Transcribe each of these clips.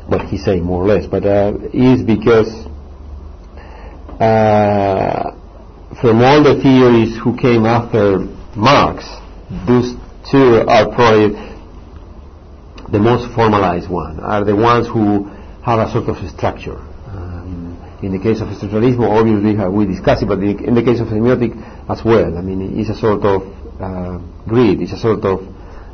what he say more or less, but is because from all the theories who came after Marx, those two are probably the most formalized one, are the ones who have a sort of structure. In the case of structuralism, obviously we discussed it, but in the case of semiotic as well. I mean, it's a sort of grid, it's a sort of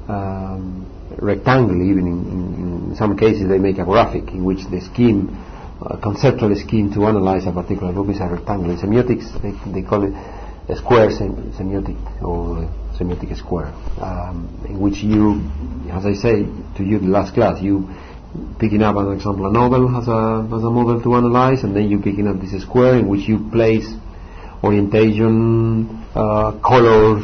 rectangle. Even in some cases they make a graphic in which the scheme, conceptual scheme to analyze a particular group is a rectangle. In semiotics they call it a square semiotic, or semiotic square, in which you, as I say to you in the last class, you picking up, as an example, a novel as a model to analyze, and then you picking up this square in which you place orientation, colors,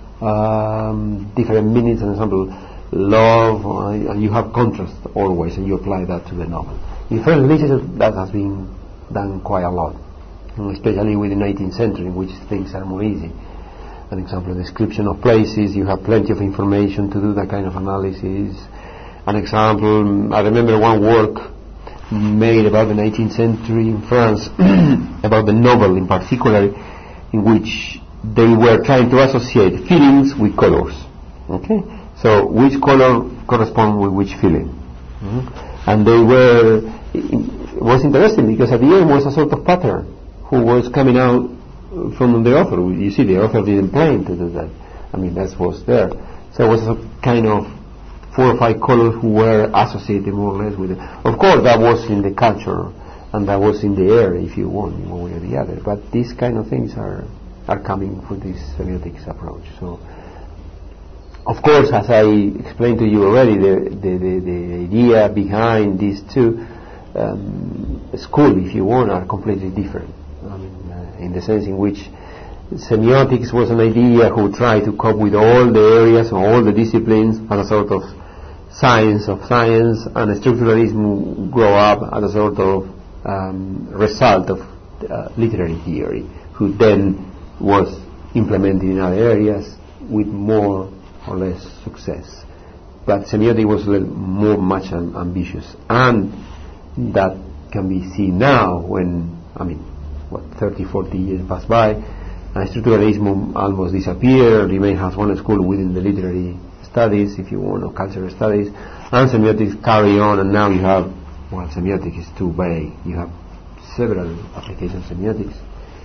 different meanings, an example, love, and you have contrast always, and you apply that to the novel. In French literature that has been done quite a lot, especially within the 19th century, in which things are more easy. An example, description of places, you have plenty of information to do that kind of analysis. An example, I remember one work made about the 19th century in France about the novel in particular, in which they were trying to associate feelings with colors. Okay, so which color corresponds with which feeling? And they were, it was interesting because at the end was a sort of pattern who was coming out from the author. You see, the author didn't plan to do that. I mean, that was there. So it was a kind of 4 or 5 colors who were associated more or less with it. Of course, that was in the culture and that was in the air, if you want, in one way or the other. But these kind of things are coming with this semiotics approach. So, of course, as I explained to you already, the idea behind these two schools, if you want, are completely different. I mean, in the sense in which semiotics was an idea who tried to cope with all the areas or all the disciplines as a sort of science of science, and structuralism grew up as a sort of result of literary theory, who then was implemented in other areas with more or less success. But semiotics was a little more much ambitious, and that can be seen now when, 30, 40 years pass by, and structuralism almost disappeared, remained as one school within the literary studies, if you want, or cultural studies, and semiotics carry on, and now you have, semiotics is too vague, you have several applications of semiotics,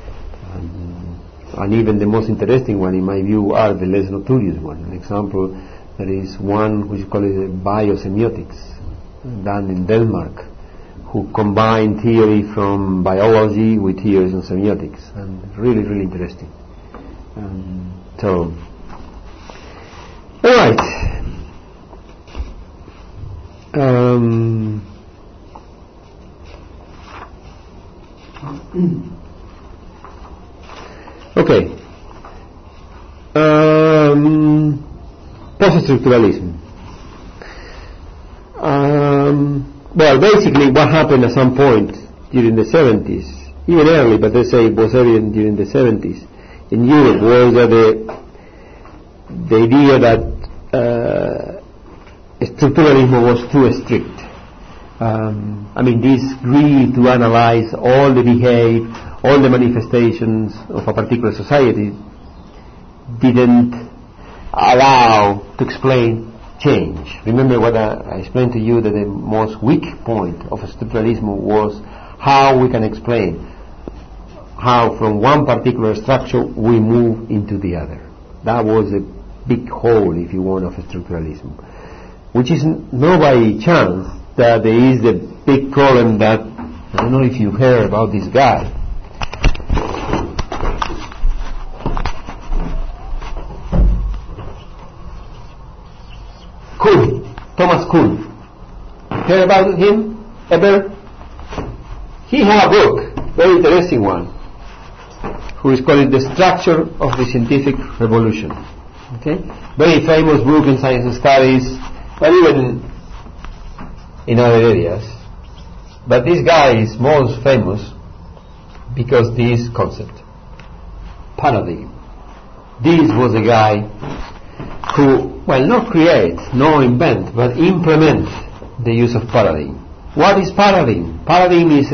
and even the most interesting one, in my view, are the less notorious one. An example, there is one which is called biosemiotics, done in Denmark, who combine theory from biology with theories on semiotics, and really, really interesting. So, all right. Okay. Post-structuralism. Well, basically what happened at some point during the 70s, even early, but let's say it was early during the 70s, in Europe, was that the idea that structuralism was too strict. This greed to analyze all the behavior, all the manifestations of a particular society didn't allow to explain change. Remember what I explained to you, that the most weak point of structuralism was how we can explain how from one particular structure we move into the other. That was a big hole, if you want, of structuralism, which is not by chance that there is the big problem that, I don't know if you heard about this guy, Kuhn, Thomas Kuhn. Heard about him ever? He had a book, very interesting one, who is called The Structure of the Scientific Revolution. Okay, very famous book in science studies, but even in other areas. But this guy is most famous because this concept, paradigm. This was a guy who, not create, nor invent, but implement the use of paradigm. What is paradigm? Paradigm is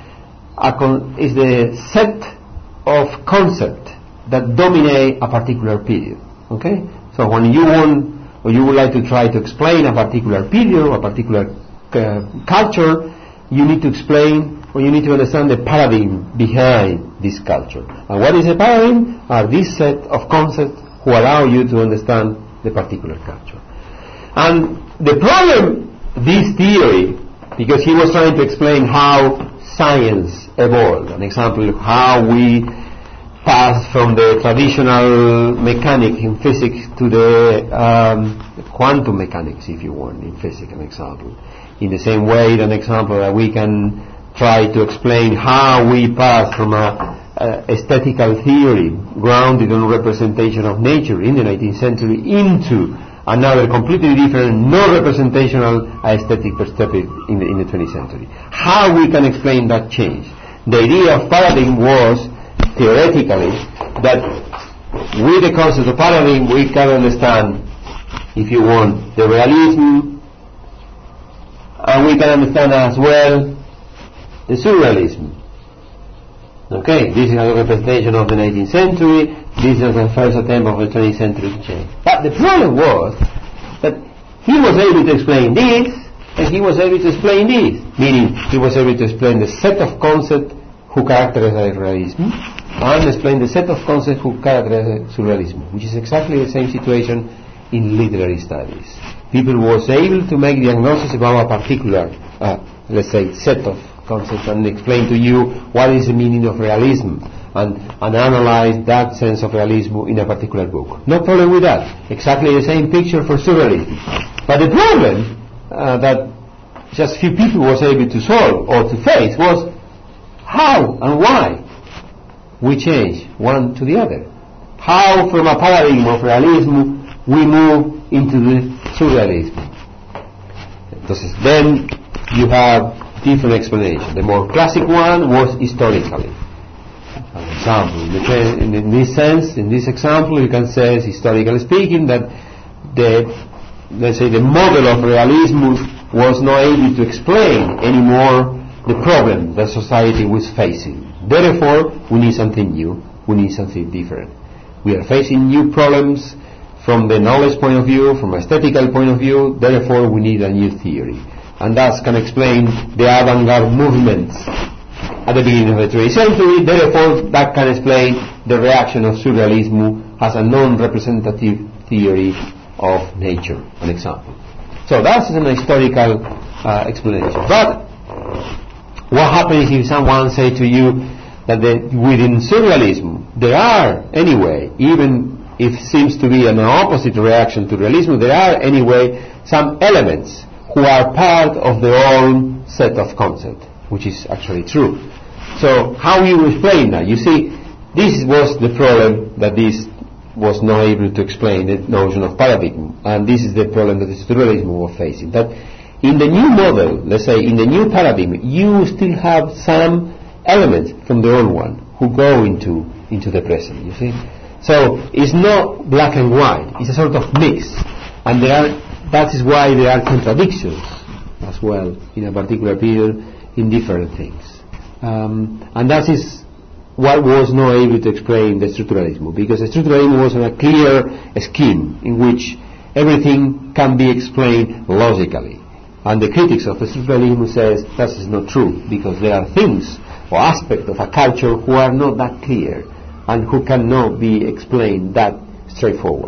the set of concepts that dominate a particular period. Okay? So when you want, or you would like to try to explain a particular period or a particular culture, you need to explain, or you need to understand the paradigm behind this culture. And what is a paradigm? Are this set of concepts who allow you to understand the particular culture. And the problem, this theory, because he was trying to explain how science evolved, an example of how we pass from the traditional mechanics in physics to the quantum mechanics, if you want, in physics, an example. In the same way, an example that we can try to explain how we pass from a aesthetical theory grounded on representation of nature in the 19th century into another completely different, non-representational aesthetic perspective in the 20th century. How we can explain that change? The idea of paradigm was, theoretically, that with the concept of paradigm we can understand, if you want, the realism, and we can understand as well the surrealism. Okay, this is a representation of the 19th century, this is the first attempt of the 20th century to change. But the problem was that he was able to explain this, and he was able to explain this, meaning he was able to explain the set of concepts who characterize realism, and explain the set of concepts who characterize surrealism, which is exactly the same situation in literary studies. People was able to make diagnosis about a particular, let's say, set of concepts and explain to you what is the meaning of realism and analyze that sense of realism in a particular book. No problem with that. Exactly the same picture for surrealism. But the problem that just few people was able to solve or to face was how and why we change one to the other. How from a paradigm of realism we move into the surrealism. Entonces, then you have different explanation. The more classic one was historically. An example, in this sense, in this example, you can say, historically speaking, that let's say the model of realism was not able to explain anymore the problem that society was facing. Therefore, we need something new. We need something different. We are facing new problems from the knowledge point of view, from aesthetical point of view. Therefore, we need a new theory. And that can explain the avant-garde movements at the beginning of the 20th century. Therefore, that can explain the reaction of surrealism as a non-representative theory of nature, an example. So that's an historical explanation. But what happens if someone say to you that within surrealism there are anyway, even if it seems to be an opposite reaction to realism, there are anyway some elements who are part of their own set of concepts, which is actually true. So how you explain that? You see, this was the problem that this was not able to explain, the notion of paradigm, and this is the problem that the surrealism was facing. That in the new model, let's say in the new paradigm, you still have some elements from the old one who go into the present, you see. So it's not black and white, it's a sort of mix, and that is why there are contradictions as well in a particular period in different things. And that is what was not able to explain the structuralism, because the structuralism was a clear scheme in which everything can be explained logically. And the critics of the structuralism says that is not true, because there are things or aspects of a culture who are not that clear and who cannot be explained that straightforward.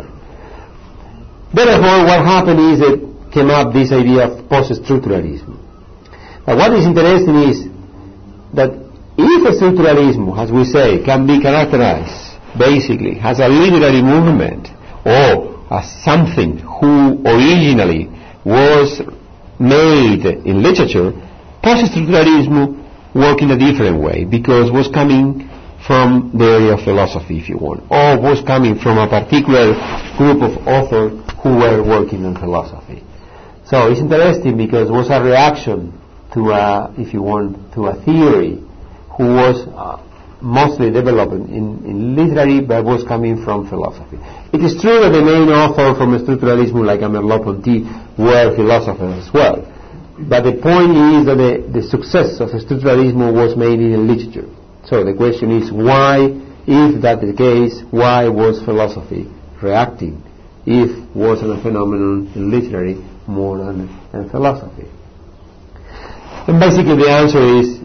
Therefore, what happened is that came up this idea of post-structuralism. But what is interesting is that if a structuralism, as we say, can be characterized basically as a literary movement or as something who originally was made in literature, post-structuralism worked in a different way, because was coming from the area of philosophy, if you want, or was coming from a particular group of authors who were working on philosophy. So it's interesting because it was a reaction to if you want, to a theory who was mostly developed in literary, but was coming from philosophy. It is true that the main author from structuralism, like Merleau-Ponty, were philosophers as well, But the point is that the success of structuralism was mainly in literature. So the question is, why, if that the case, why was philosophy reacting, if was a phenomenon in literary more than in philosophy? And basically the answer is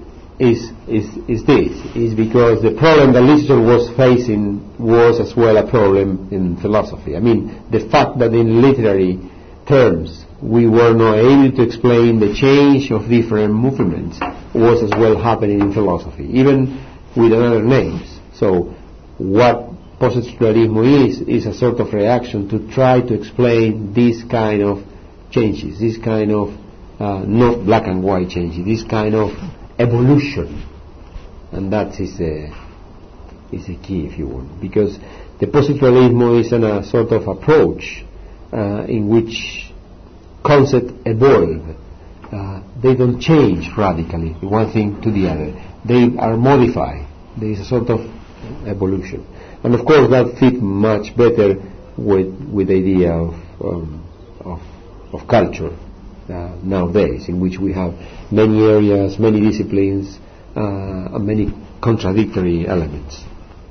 because the problem that literature was facing was as well a problem in philosophy. I mean, the fact that in literary terms we were not able to explain the change of different movements was as well happening in philosophy, even with other names. So what post-structuralism is a sort of reaction to try to explain this kind of changes, this kind of not black and white changes, this kind of evolution. And that is a key, if you want, because the post-structuralism is a sort of approach in which concepts evolve. They don't change radically one thing to the other. They are modified. There is a sort of evolution. And of course that fits much better with the idea of culture nowadays, in which we have many areas, many disciplines, and many contradictory elements.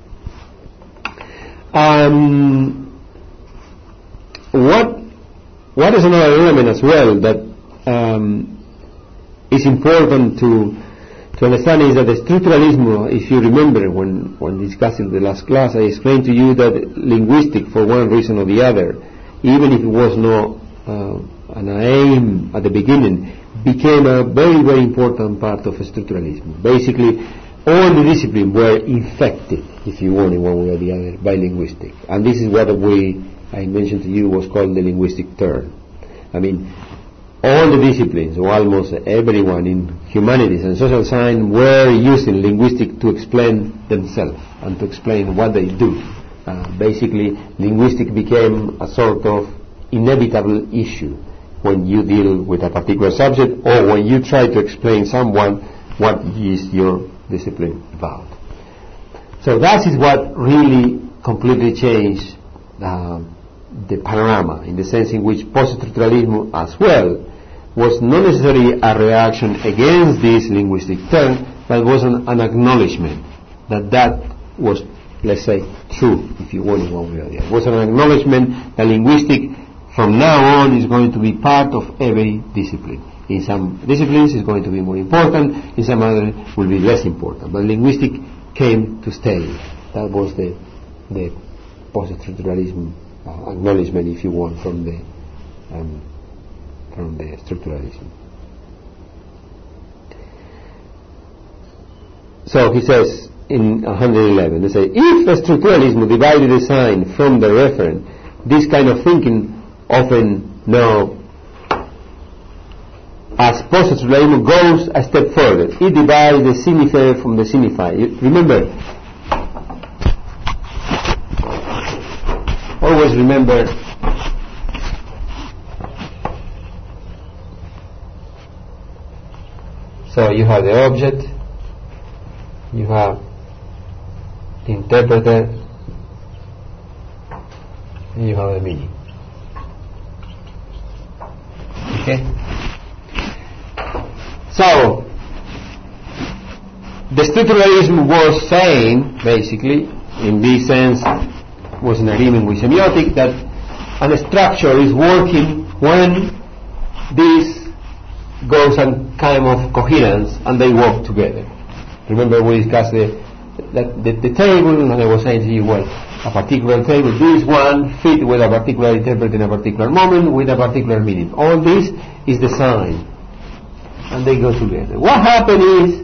What is another element as well that is important to understand is that the structuralism, if you remember when discussing the last class, I explained to you that linguistic, for one reason or the other, even if it was not an aim at the beginning, became a very, very important part of structuralism. Basically, all the disciplines were infected, if you want, in one way or the other, by linguistic. And this is what I mentioned to you was called the linguistic turn. I mean, all the disciplines, or almost everyone in humanities and social science, were using linguistic to explain themselves and to explain what they do. Basically, linguistic became a sort of inevitable issue when you deal with a particular subject, or when you try to explain someone what is your discipline about. So that is what really completely changed the panorama, in the sense in which post-structuralism as well was not necessarily a reaction against this linguistic term, but was an acknowledgement that was, let's say, true, if you want, in one way or the other. It was an acknowledgement that linguistic from now on is going to be part of every discipline. In some disciplines it's going to be more important, in some other will be less important. But linguistic came to stay. That was the post-structuralism acknowledgement, if you want, from the structuralism. So he says in 111, they say, if the structuralism divided the sign from the referent, this kind of thinking often now, as post-structuralism goes a step further, it divides the signifier from the signifier. Remember, always remember so you have the object, you have the interpreter, and you have the meaning. Okay? So the structuralism was saying, basically, in this sense, was in agreement with semiotic, that a structure is working when this goes a kind of coherence and they work together. Remember we discussed the table, and I was saying to you, well, a particular table, this one fit with a particular interpreter in a particular moment with a particular meaning. All this is the sign, and they go together. What happened is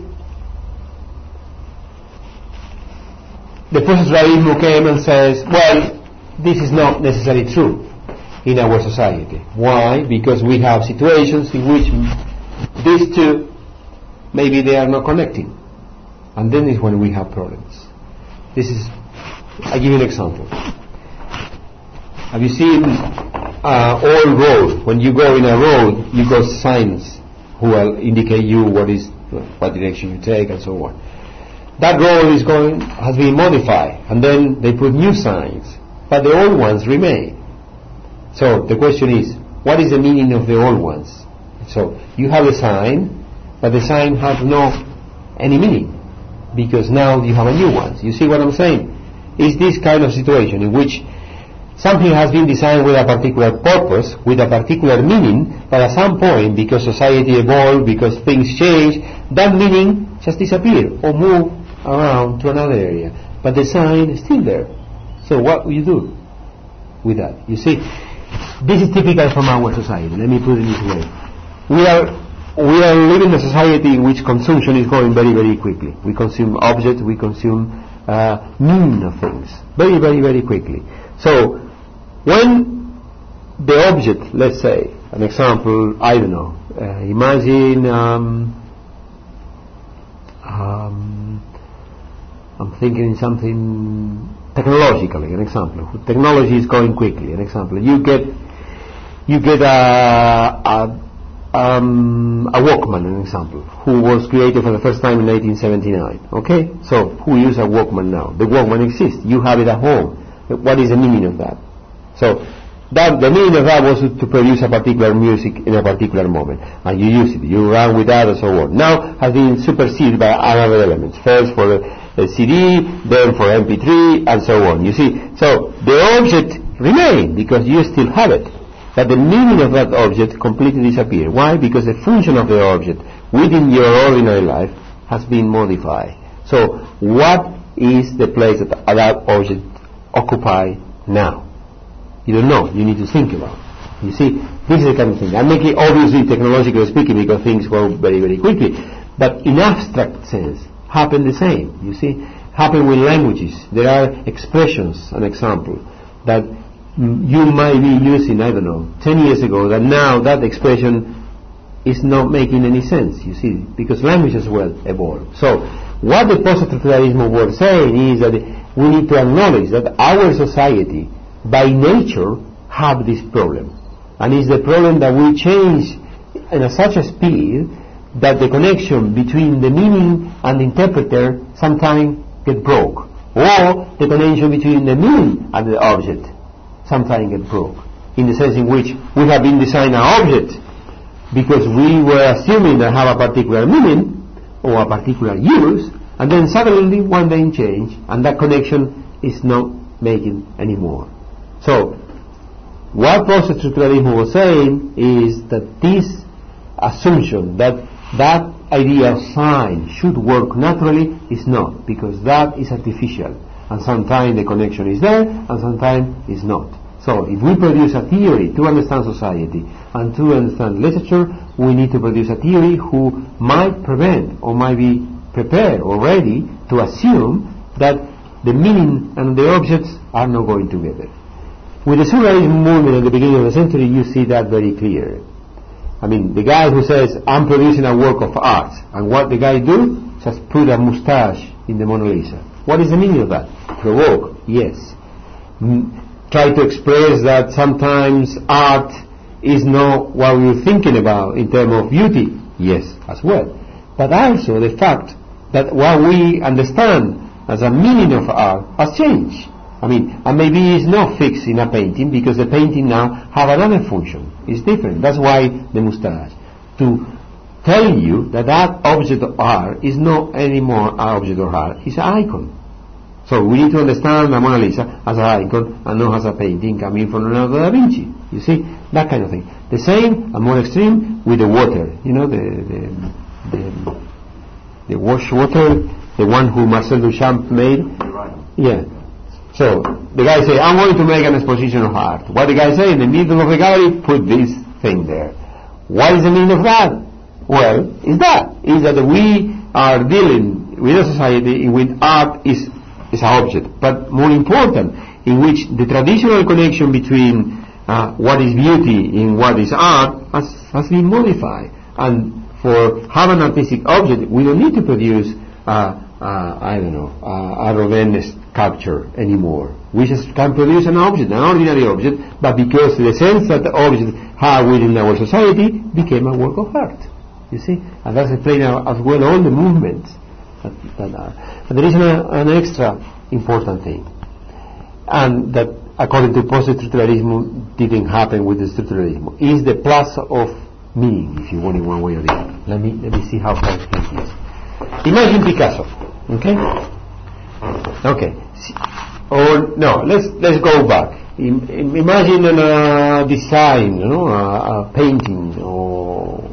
the post-structuralism came and says, well, this is not necessarily true in our society. Why? Because we have situations in which these two, maybe they are not connecting, and then is when we have problems. This is, I give you an example. Have you seen all road? When you go in a road, you got signs who will indicate you what direction you take and so on. That road has been modified, and then they put new signs, but the old ones remain. So the question is, what is the meaning of the old ones? So you have a sign, but the sign has no any meaning, because now you have a new one. You see what I'm saying? Is this kind of situation in which something has been designed with a particular purpose, with a particular meaning, but at some point, because society evolved, because things change, that meaning just disappeared or moved around to another area. But the sign is still there. So what will you do with that? You see, this is typical from our society. Let me put it this way. We are living in a society in which consumption is going very, very quickly. We consume objects, we consume meaning of things very, very, very quickly. So when the object, let's say, an example, I don't know, imagine I'm thinking something technologically, an example. Technology is going quickly, an example. You get a Walkman, an example, who was created for the first time in 1979. Okay? So who uses a Walkman now? The Walkman exists. You have it at home. What is the meaning of that? So the meaning of that was to produce a particular music in a particular moment, and you use it, you run with that and so on. Now has been superseded by other elements. First for the CD, then for MP3, and so on. You see, so the object remains because you still have it, but the meaning of that object completely disappears. Why? Because the function of the object within your ordinary life has been modified. So what is the place that that object occupies now? You don't know. You need to think about it. You see, this is the kind of thing. I'm making obviously technologically speaking because things go very, very quickly. But in abstract sense, happen the same. You see, happen with languages. There are expressions, an example, that you might be using, I don't know, 10 years ago, that now that expression is not making any sense, you see, because language as well evolved. So what the post-structuralism was saying is that we need to acknowledge that our society by nature have this problem, and it's the problem that we change in such a speed that the connection between the meaning and the interpreter sometimes get broke, or the connection between the meaning and the object sometimes get broke, in the sense in which we have been designing an object because we were assuming that have a particular meaning or a particular use, and then suddenly one day change, and that connection is not making anymore. So, what post-structuralism was saying is that this assumption that that idea of sign should work naturally is not, because that is artificial, and sometimes the connection is there and sometimes is not. So, if we produce a theory to understand society and to understand literature, we need to produce a theory who might prevent or might be prepared or ready to assume that the meaning and the objects are not going together. With the surrealism movement at the beginning of the century, you see that very clear. I mean, the guy who says, I'm producing a work of art, and what the guy do? Just put a mustache in the Mona Lisa. What is the meaning of that? Provoke, yes. Try to express that sometimes art is not what we're thinking about in terms of beauty, yes, as well. But also the fact that what we understand as a meaning of art has changed. I mean, and maybe it's not fixed in a painting because the painting now have another function. It's different. That's why the mustache. To tell you that that object of art is not anymore an object of art. It's an icon. So we need to understand the Mona Lisa as an icon and not as a painting coming from Leonardo da Vinci. You see? That kind of thing. The same and more extreme with the water. You know, the wash water, the one who Marcel Duchamp made. Yeah. So the guy say, I'm going to make an exposition of art. What the guy say, in the middle of the gallery, put this thing there. What is the meaning of that? Well, is that we are dealing with a society in which art is an object, but more important, in which the traditional connection between what is beauty and what is art has been modified. And for have an artistic object, we don't need to produce a Rodin sculpture anymore. We just can produce an object, an ordinary object, but because the sense that the object have within our society became a work of art. You see? And that's explaining as well all the movements that are. But there is an extra important thing, and that according to post-structuralism didn't happen with the structuralism, is the plus of meaning, if you want, in one way or the other. Let me see how far it is. Imagine Picasso, okay? Okay. Or no, let's go back. Imagine a design, a painting, or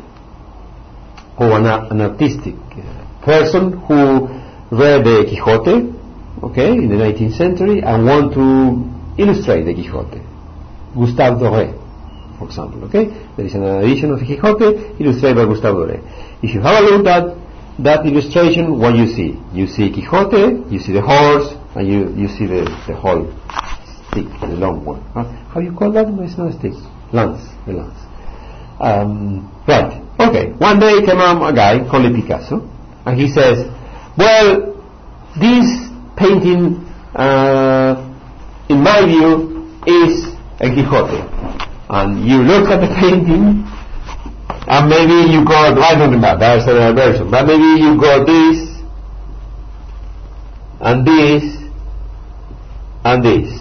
an artistic person who read the Quixote, okay, in the 19th century, and want to illustrate the Quixote. Gustave Doré, for example, okay? There is an edition of the Quixote illustrated by Gustave Doré. If you have a look at that illustration, what you see? You see Quixote, you see the horse, and you see the whole stick, the long one. How you call that? No, it's not a stick. Lance, the lance. Right. Okay. One day came a guy called Picasso, and he says, well, this painting, in my view, is a Quixote. And you look at the painting, and maybe you got, I don't remember, there's another version, but maybe you got this, and this, and this.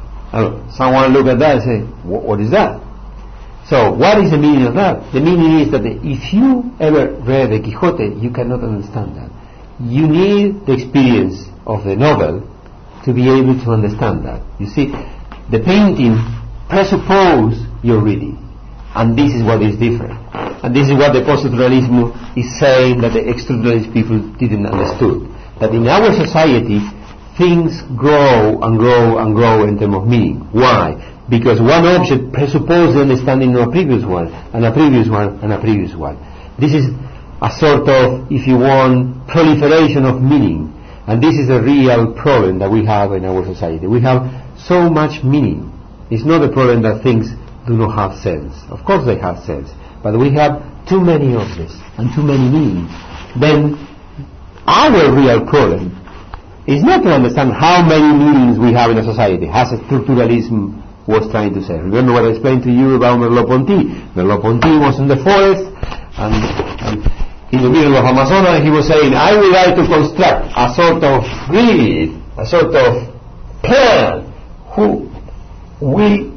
Someone look at that and say, what is that? So, what is the meaning of that? The meaning is that if you ever read the Quixote, you cannot understand that. You need the experience of the novel to be able to understand that. You see, the painting presupposes your reading, and this is what is different. And this is what the post-structuralism is saying that the ex-structuralist people didn't understood. That in our society, things grow and grow and grow in terms of meaning. Why? Because one object presupposes the understanding of a previous one, and a previous one, and a previous one. This is a sort of, if you want, proliferation of meaning. And this is a real problem that we have in our society. We have so much meaning. It's not a problem that things do not have sense. Of course they have sense. But we have too many objects and too many meanings. Then our real problem is not to understand how many meanings we have in a society, as structuralism was trying to say. Remember what I explained to you about Merleau-Ponty? Merleau-Ponty was in the forest, and in the middle of Amazonas, he was saying, I would like to construct a sort of grid, a sort of plan, who will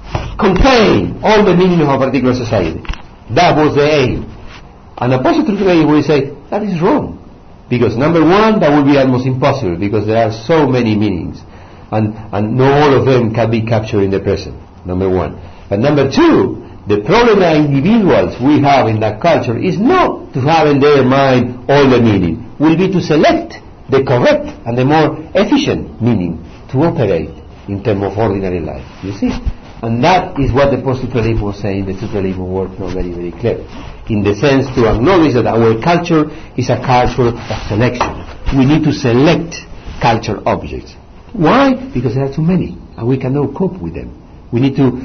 contain all the meaning of a particular society. That was the aim. And a post-structuralist will say, that is wrong. Because number one, that would be almost impossible, because there are so many meanings, and not all of them can be captured in the present, number one. But number two, the problem that individuals we have in that culture is not to have in their mind all the meaning, will be to select the correct and the more efficient meaning to operate in terms of ordinary life, you see. And that is what the post-structuralism was saying. The structuralism worked not very, very clever, in the sense to acknowledge that our culture is a culture of selection. We need to select culture objects. Why? Because there are too many, and we cannot cope with them. We need to,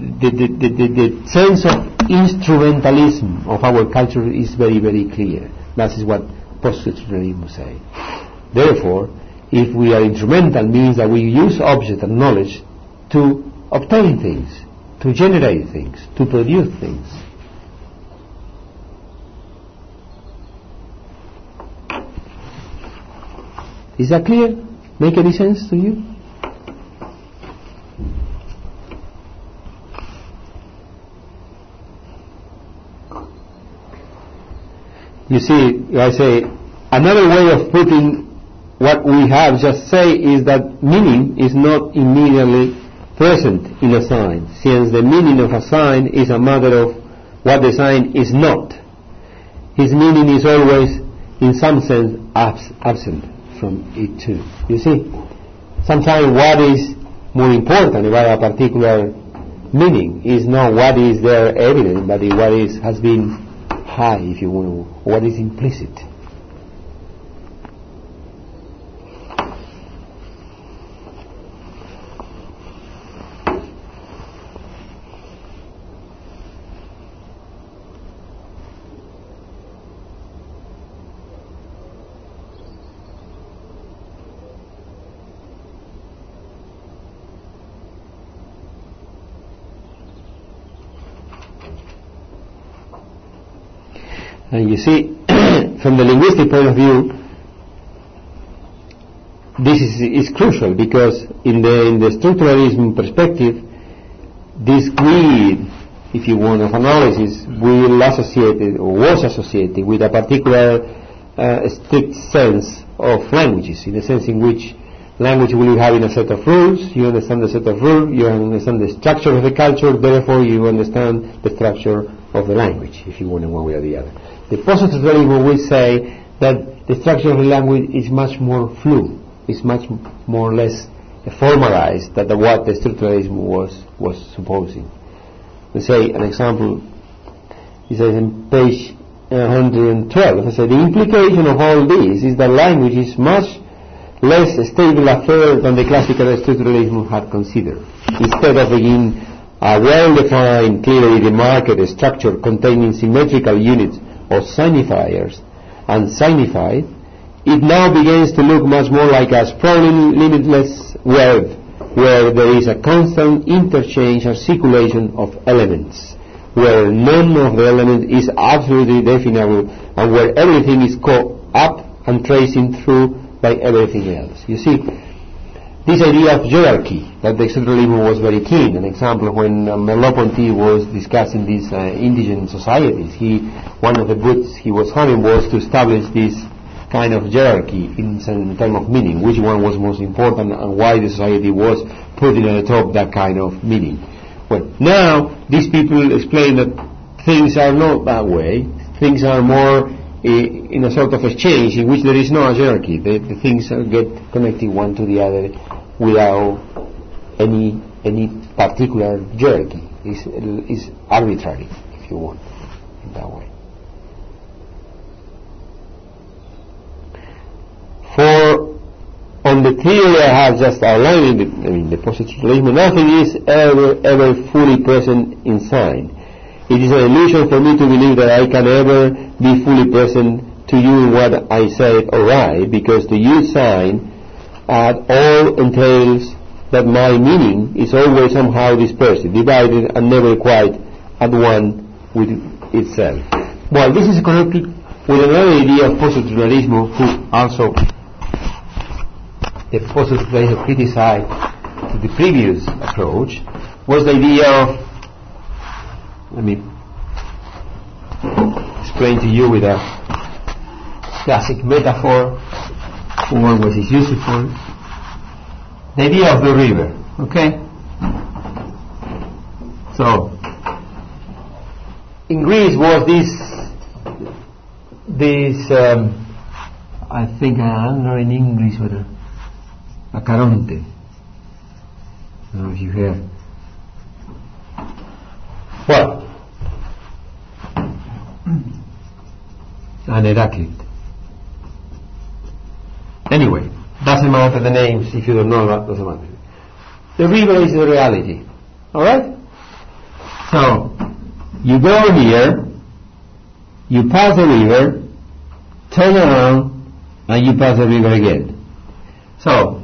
the sense of instrumentalism of our culture is very, very clear. That is what post-structuralism say. Therefore, if we are instrumental, means that we use object and knowledge to obtain things, to generate things, to produce things. Is that clear? Make any sense to you? You see, I say, another way of putting what we have just say is that meaning is not immediately present in a sign, since the meaning of a sign is a matter of what the sign is not. His meaning is always, in some sense, absent from it too. You see, sometimes what is more important about a particular meaning is not what is there evident, but what has been high, if you want, what is implicit. And you see, from the linguistic point of view, this is crucial, because in the structuralism perspective, this grid if you want, of analysis will associate it, or was associated with a particular strict sense of languages, in the sense in which language will be having a set of rules, you understand the set of rules, you understand the structure of the culture, therefore you understand the structure of the language, if you want, in one way or the other. The post-structuralism will say that the structure of the language is much more fluid, is much more or less formalized than what the structuralism was supposing. Let's say an example, it says in page 112, I say the implication of all this is that language is much less stable affair than the classical structuralism had considered. Instead of being a well-defined, clearly demarked structure containing symmetrical units or signifiers and signified, it now begins to look much more like a sprawling, limitless web where there is a constant interchange or circulation of elements, where none of the elements is absolutely definable, and where everything is caught up and tracing through by everything else. You see, this idea of hierarchy that the structuralism was very keen. An example, when Merleau-Ponty was discussing these indigent societies, one of the books he was having was to establish this kind of hierarchy in terms of meaning, which one was most important and why the society was putting at the top that kind of meaning. Well, now these people explain that things are not that way. Things are more in a sort of exchange in which there is no hierarchy. The things get connected one to the other without any particular hierarchy. It's arbitrary, if you want, in that way. For on the theory I have just outlined, the post-structuralism, nothing is ever fully present in sign. It is an illusion for me to believe that I can ever be fully present to you in what I say or write, because to use sign at all entails that my meaning is always somehow dispersed, divided, and never quite at one with itself. Well, this is connected with another idea of post-structuralism, who also the post-structuralism criticized the previous approach, was the idea of, let me explain to you with a classic metaphor, who always is useful, the idea of the river, okay? So, in Greece was this I think, I don't know in English, but a Caronte. I don't know if you hear. Well, an Heraclid. Anyway, doesn't matter the names if you don't know that, doesn't matter. The river is the reality. Alright? So, you go here, you pass the river, turn around, and you pass the river again. So,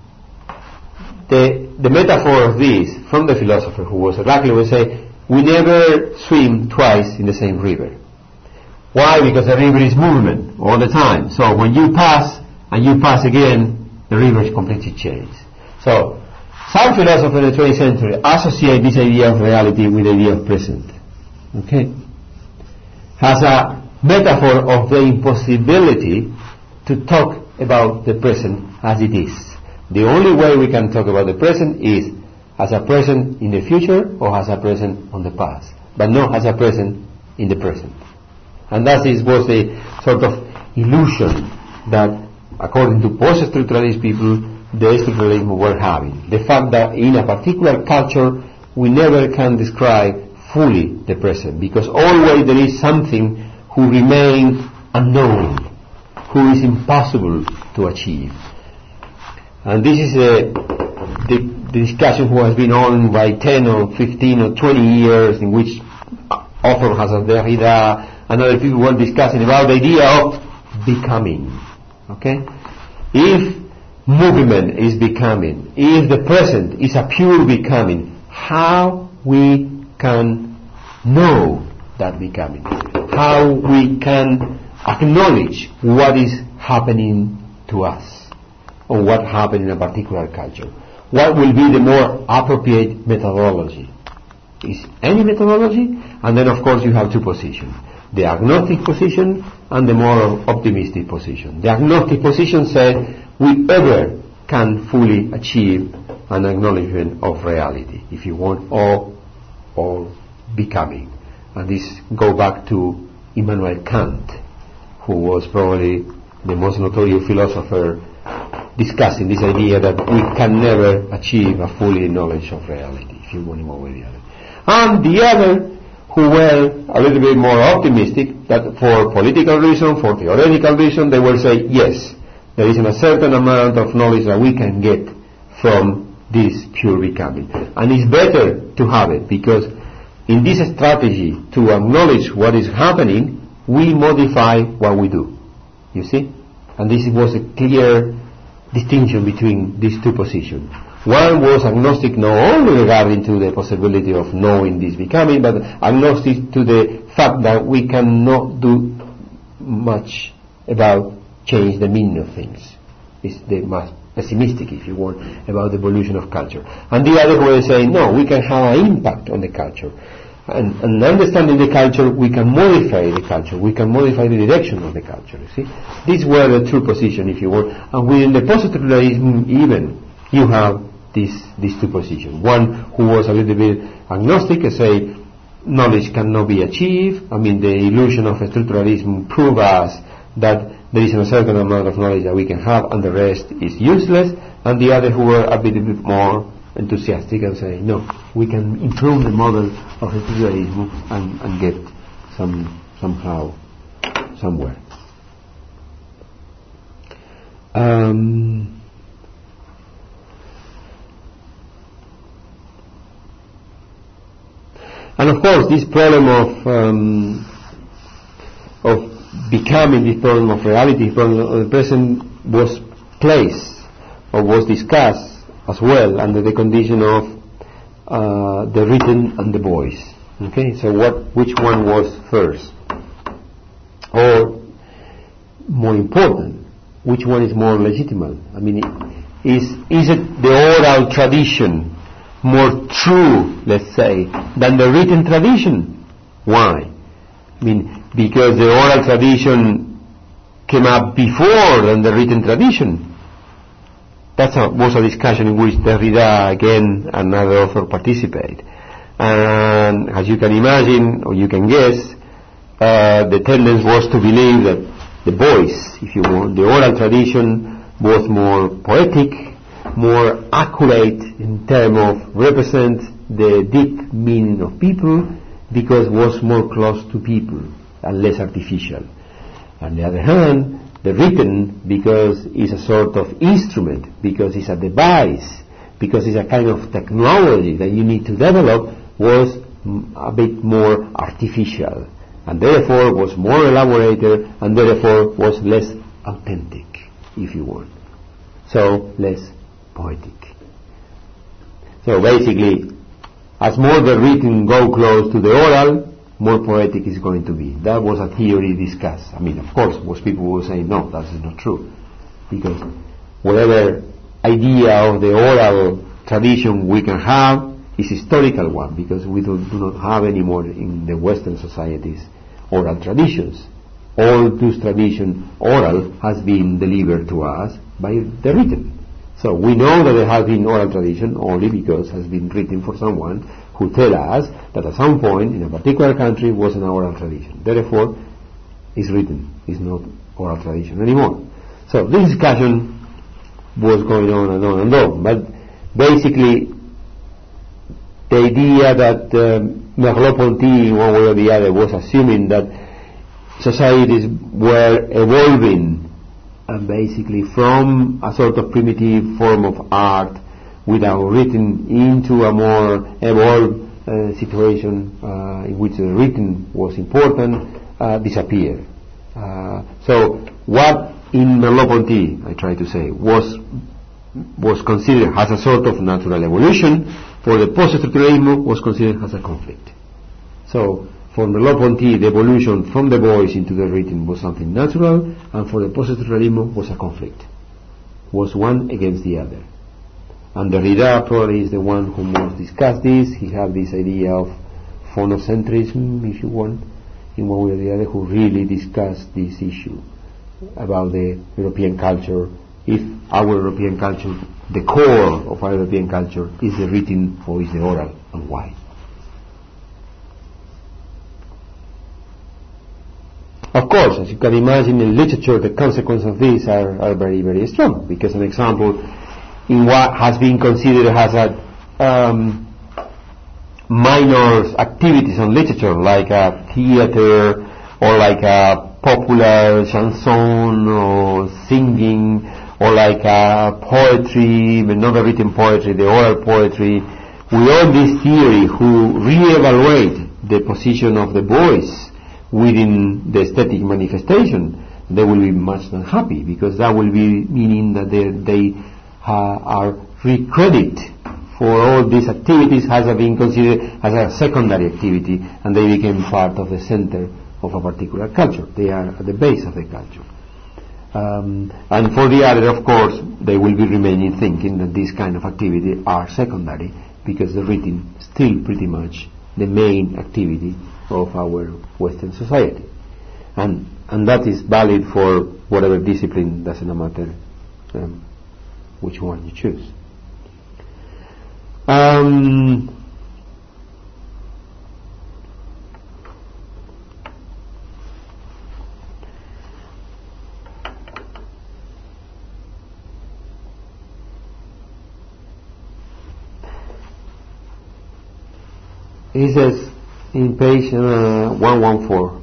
the metaphor of this from the philosopher who was Heraclid would say, we never swim twice in the same river. Why? Because the river is movement all the time. So when you pass and you pass again, the river is completely changed. So some philosophers in the 20th century associate this idea of reality with the idea of present. Okay? Has a metaphor of the impossibility to talk about the present as it is. The only way we can talk about the present is as a present in the future or as a present on the past, but not as a present in the present. And that was the sort of illusion that, according to post-structuralist people, the structuralism were having. The fact that in a particular culture we never can describe fully the present, because always there is something who remains unknown, who is impossible to achieve. And this is the discussion who has been on by 10 or 15 or 20 years, in which author has a Derrida and other people were discussing about the idea of becoming. Okay? If movement is becoming, if the present is a pure becoming, how we can know that becoming? How we can acknowledge what is happening to us, or what happened in a particular culture? What will be the more appropriate methodology? is any methodology, and then of course you have two positions. The agnostic position and the more optimistic position. The agnostic position says we ever can fully achieve an acknowledgement of reality, if you want, or becoming. And this go back to Immanuel Kant, who was probably the most notorious philosopher discussing this idea that we can never achieve a fully knowledge of reality, if you want him over the other. And the other, who were a little bit more optimistic, that for political reason, for theoretical reason, they will say, yes, there is a certain amount of knowledge that we can get from this pure becoming. And it's better to have it, because in this strategy to acknowledge what is happening, we modify what we do. You see? And this was a clear distinction between these two positions. One was agnostic not only regarding to the possibility of knowing this becoming, but agnostic to the fact that we cannot do much about change the meaning of things. It's the most pessimistic, if you want, about the evolution of culture. And the other way is saying, no, we can have an impact on the culture. And understanding the culture, we can modify the culture. We can modify the direction of the culture, you see. These were the true position, if you want. And within the post-structuralism even, you have these two positions. One who was a little bit agnostic, say, knowledge cannot be achieved. I mean, the illusion of structuralism proves us that there is a certain amount of knowledge that we can have, and the rest is useless. And the other who were a bit more enthusiastic and say, no, we can improve the model of structuralism and get somehow somewhere. And of course, this problem of becoming, this problem of reality, problem of the present, was placed or was discussed as well under the condition of the written and the voice. Okay, so which one was first? Or more important, which one is more legitimate? I mean, is it the oral tradition more true, let's say, than the written tradition? Why? I mean, because the oral tradition came up before than the written tradition. That was a discussion in which Derrida, again, another author, participate. And as you can imagine, or you can guess, the tendency was to believe that the voice, if you want, the oral tradition was more poetic, more accurate in terms of represent the deep meaning of people, because it was more close to people and less artificial. On the other hand, the written, because it's a sort of instrument, because it's a device, because it's a kind of technology that you need to develop, was a bit more artificial, and therefore was more elaborated, and therefore was less authentic, if you want. So, less poetic. So basically, as more the written go close to the oral, more poetic is going to be. That was a theory discussed. I mean, of course, most people will say, no, that is not true. Because whatever idea of the oral tradition we can have is historical one, because we do not have anymore in the Western societies oral traditions. All those traditions, oral, has been delivered to us by the written. So we know that there has been oral tradition only because it has been written for someone who tell us that at some point in a particular country was an oral tradition. Therefore, it's written, it's not oral tradition anymore. So this discussion was going on and on and on. But basically, the idea that Merleau-Ponty, in one way or the other, was assuming that societies were evolving basically from a sort of primitive form of art without written into a more evolved situation in which the written was important, disappeared. So what in Merleau-Ponty, I try to say, was considered as a sort of natural evolution, for the post-structuralism was considered as a conflict. So for Merleau-Ponty, the evolution from the voice into the written was something natural, and for the post-structuralism was a conflict. Was one against the other. And Derrida probably is the one who most discussed this. He had this idea of phonocentrism, if you want, in one way or the other, who really discussed this issue about the European culture. If our European culture, the core of our European culture, is the written or is the oral, and why? Of course, as you can imagine, in literature the consequences of this are very, very strong, because an example in what has been considered as a minor activities on literature, like a theater or like a popular chanson or singing, or like a poetry, but not the written poetry, the oral poetry, with all this theory who re-evaluate the position of the voice within the aesthetic manifestation, they will be much unhappy, because that will be meaning that they are recredit for all these activities has been considered as a secondary activity, and they became part of the center of a particular culture. They are at the base of the culture. And for the other, of course, they will be remaining thinking that this kind of activity are secondary, because the written still pretty much the main activity of our Western society. And that is valid for whatever discipline, doesn't matter which one you choose. He says in page 114,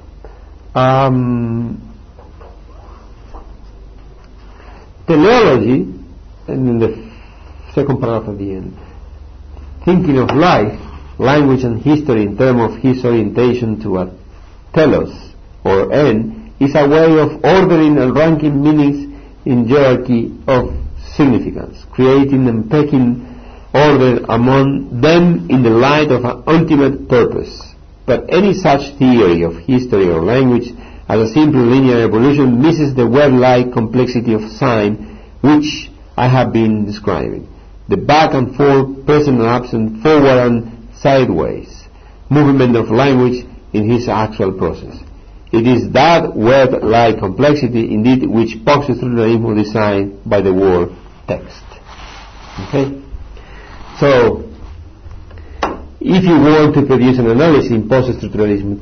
teleology, and in the second paragraph at the end, thinking of life, language and history in terms of his orientation to a telos or end, is a way of ordering and ranking meanings in hierarchy of significance, creating and pecking order among them in the light of an ultimate purpose. But any such theory of history or language as a simple linear evolution misses the web-like complexity of sign which I have been describing. The back and forth, present and absent, forward and sideways movement of language in his actual process. It is that web-like complexity indeed which post-structuralism will design by the word text. Okay? So, if you want to produce an analysis in post-structuralism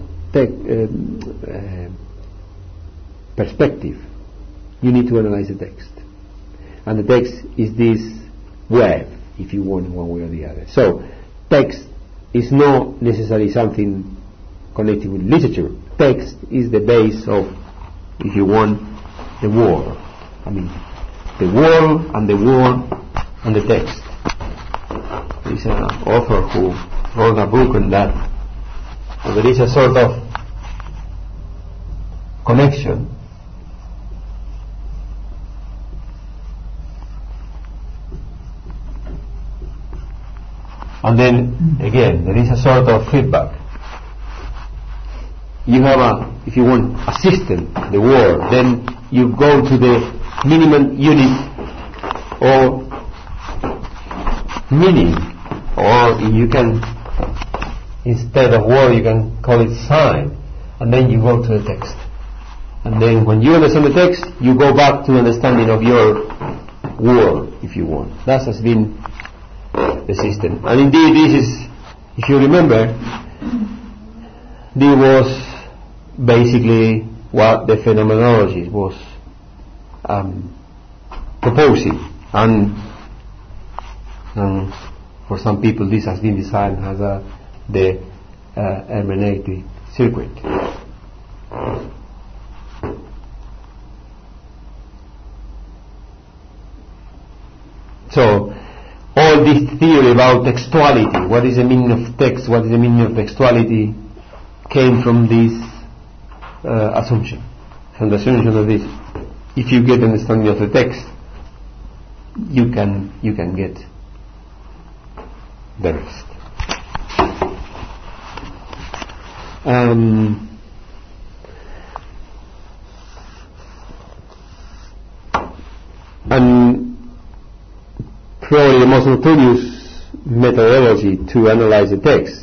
perspective, you need to analyze the text. And the text is this web, if you want, one way or the other. So, text is not necessarily something connected with literature. Text is the base of, if you want, the world. I mean, the world and the word and the text. There is an author who wrote a book on that. And there is a sort of connection and then again there is a sort of feedback. You have if you want a system, the word, then you go to the minimum unit or meaning, or you can, instead of word, you can call it sign, and then you go to the text. And then when you understand the text, you go back to understanding of your word, if you want. That has been the system. And indeed, this is, if you remember, this was basically what the phenomenology was proposing. And for some people this has been designed as the hermeneutic circuit. So all this theory about textuality, what is the meaning of text, what is the meaning of textuality, came from this assumption, from the assumption of this. If you get understanding of the text, you can get the rest. And probably the most notorious methodology to analyze the text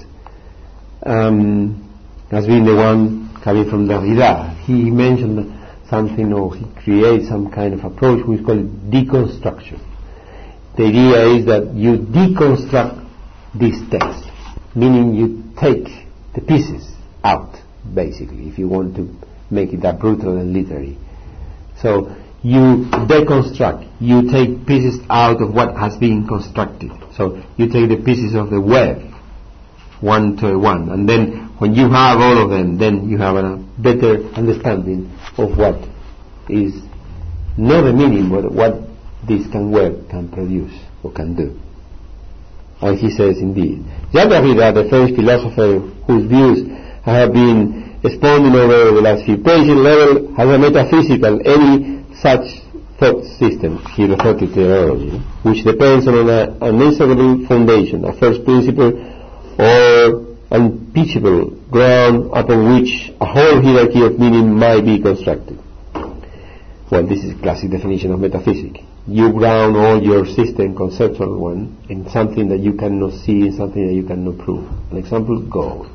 has been the one coming from Derrida. He mentioned something, or he creates some kind of approach which is called deconstruction. The idea is that you deconstruct this text, meaning you take the pieces out, basically, if you want to make it that brutal and literary. So you deconstruct, you take pieces out of what has been constructed. So you take the pieces of the web, one to one, and then when you have all of them, then you have a better understanding of what is not the meaning, but what this web can produce or can do. And he says, indeed, Jacques Derrida, the French philosopher whose views have been expounded over the last few pages, level has a metaphysical, any such thought system, he referred to teleology, which depends on an unanswerable foundation, a first principle or unimpeachable ground upon which a whole hierarchy of meaning might be constructed. Well, this is a classic definition of metaphysics. You ground all your system, conceptual one, in something that you cannot see, in something that you cannot prove. An example, gold.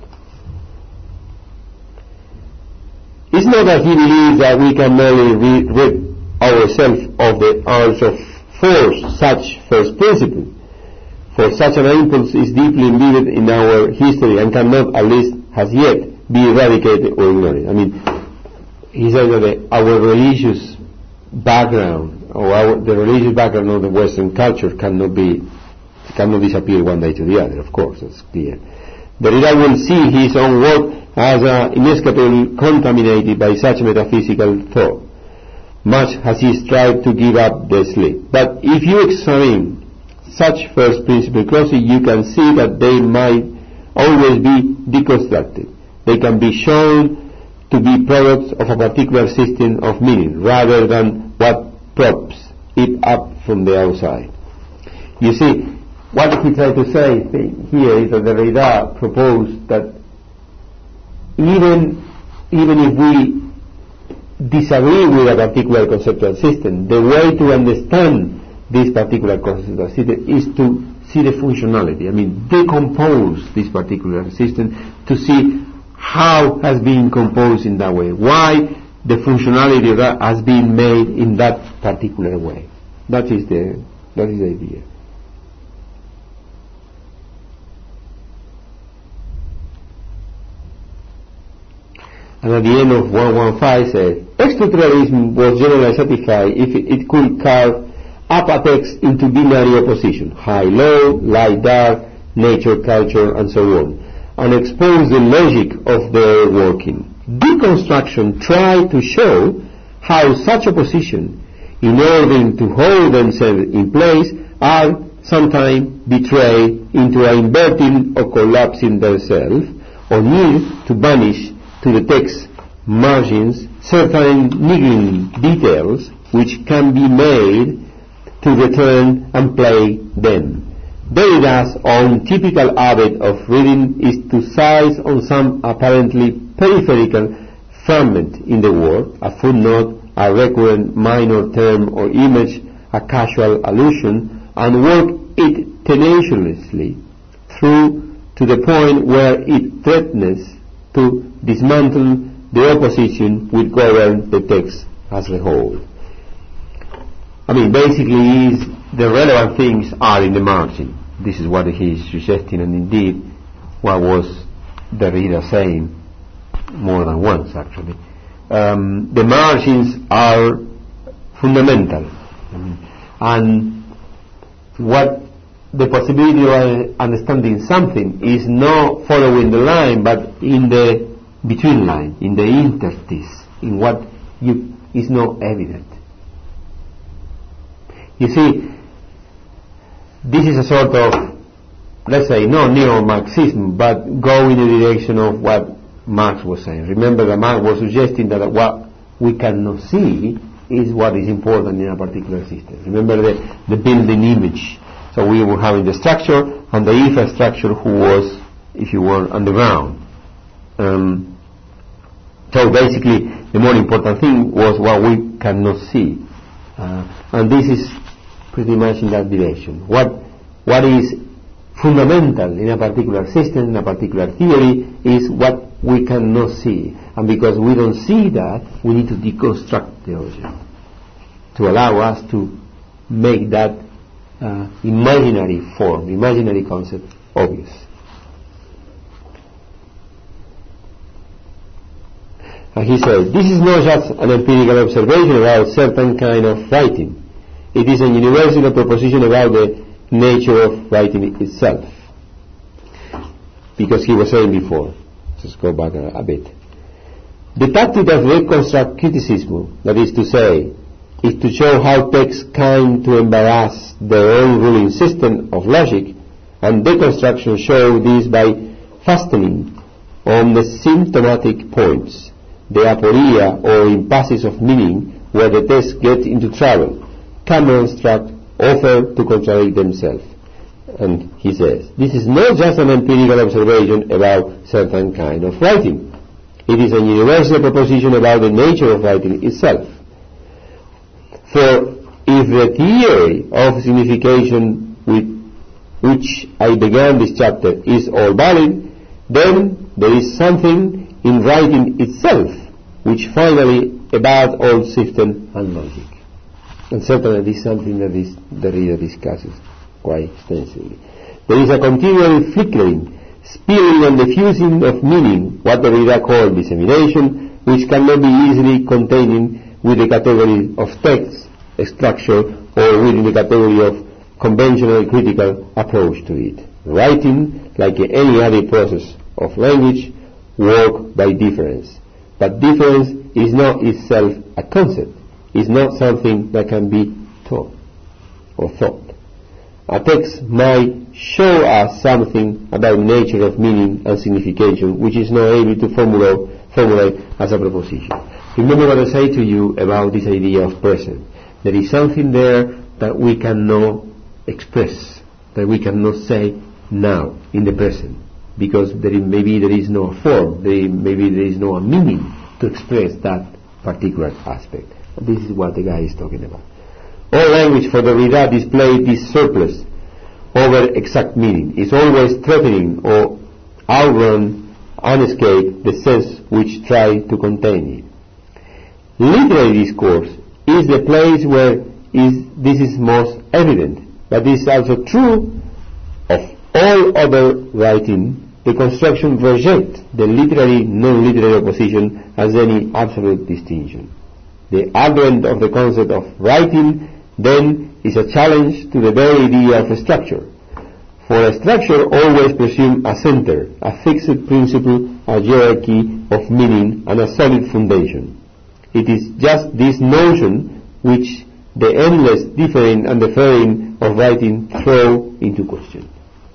It's not that he believes that we can merely rid ourselves of the arms of force, such first principle. For such an impulse is deeply embedded in our history and cannot, at least has yet, be eradicated or ignored. I mean, he said that our religious background, or the religious background of the Western culture cannot disappear one day to the other, of course, that's clear. Derrida will see his own work as inescapably contaminated by such metaphysical thought. Much has he strived to give up the sleep. But if you examine such first principle closely, you can see that they might always be deconstructed. They can be shown to be products of a particular system of meaning, rather than what props it up from the outside. You see, what he tried to say here is that Derrida proposed that even if we disagree with a particular conceptual system, the way to understand this particular conceptual system is to see the functionality. I mean, decompose this particular system to see how has been composed in that way, why the functionality of that has been made in that particular way. That is the idea. And at the end of 115 says, Existentialism was generally satisfied if it could carve up a text into binary opposition, high-low, light-dark, nature-culture, and so on, and expose the logic of their working. Deconstruction tried to show how such opposition, in order to hold themselves in place, are sometimes betrayed into a inverting or collapsing themselves, or need to banish to the text margins certain niggling details which can be made to return and play them. Derrida's own typical habit of reading is to seize on some apparently peripheral fragment in the word, a footnote, a recurrent minor term or image, a casual allusion, and work it tenaciously through to the point where it threatens to dismantle the opposition which governs the text as a whole. I mean, basically, the relevant things are in the margin. This is what he is suggesting, and indeed, what was Derrida saying more than once, actually. The margins are fundamental, and what the possibility of understanding something is not following the line, but in the between line, in the interstice, in what is not evident. You see, this is a sort of, let's say, not neo-Marxism, but go in the direction of what Marx was saying. Remember that Marx was suggesting that what we cannot see is what is important in a particular system. Remember the building image. So we were having the structure and the infrastructure who was, if you were, underground. So basically, the more important thing was what we cannot see. And this is pretty much in that direction. What is fundamental in a particular system, in a particular theory, is what we cannot see. And because we don't see that, we need to deconstruct the object to allow us to make that imaginary form, imaginary concept obvious. And he says, this is not just an empirical observation about certain kind of writing. It is a universal proposition about the nature of writing itself. Because he was saying before, let's go back a bit. The tactic of reconstruct criticism, that is to say, is to show how texts come to embarrass their own ruling system of logic, and deconstruction show this by fastening on the symptomatic points, the aporia or impasses of meaning where the text gets into trouble, construct offer to contradict themselves. And he says, this is not just an empirical observation about certain kind of writing. It is a universal proposition about the nature of writing itself. For if the theory of signification with which I began this chapter is all valid, then there is something in writing itself which finally about all system and logic. And certainly this is something that the reader discusses quite extensively. There is a continual flickering, spilling and diffusing of meaning, what the reader calls dissemination, which cannot be easily contained with the category of text, structure, or within the category of conventional critical approach to it. Writing, like any other process of language, works by difference. But difference is not itself a concept. It's not something that can be taught or thought. A text might show us something about the nature of meaning and signification which is not able to formulate as a proposition. Remember what I say to you about this idea of present. There is something there that we cannot express, that we cannot say now in the present, because maybe there is no form, maybe there is no meaning to express that particular aspect. This is what the guy is talking about. All language for the reader displays this surplus over exact meaning. It's always threatening or outrun and escape the sense which tries to contain it. Literary discourse is the place where this is most evident, but this is also true of all other writing. The construction rejects the literary non-literary opposition as any absolute distinction. The advent of the concept of writing then is a challenge to the very idea of a structure. For a structure always presumes a center, a fixed principle, a hierarchy of meaning, and a solid foundation. It is just this notion which the endless differing and deferring of writing throw into question.